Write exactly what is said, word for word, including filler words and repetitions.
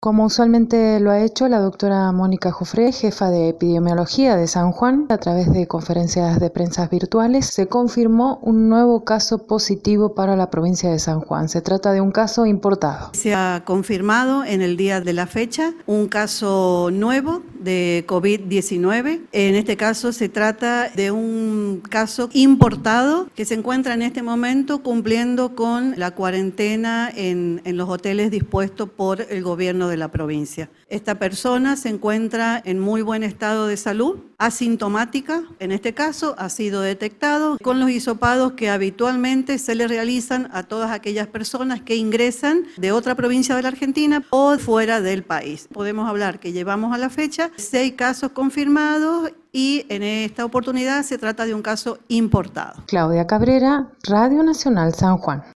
Como usualmente lo ha hecho la doctora Mónica Jofré, jefa de epidemiología de San Juan, a través de conferencias de prensa virtuales, se confirmó un nuevo caso positivo para la provincia de San Juan. Se trata de un caso importado. Se ha confirmado en el día de la fecha un caso nuevo de COVID diecinueve. En este caso se trata de un caso importado que se encuentra en este momento cumpliendo con la cuarentena en, en los hoteles dispuestos por el gobierno de la provincia. Esta persona se encuentra en muy buen estado de salud, asintomática, en este caso ha sido detectado con los hisopados que habitualmente se le realizan a todas aquellas personas que ingresan de otra provincia de la Argentina o fuera del país. Podemos hablar que llevamos a la fecha seis casos confirmados y en esta oportunidad se trata de un caso importado. Claudia Cabrera, Radio Nacional San Juan.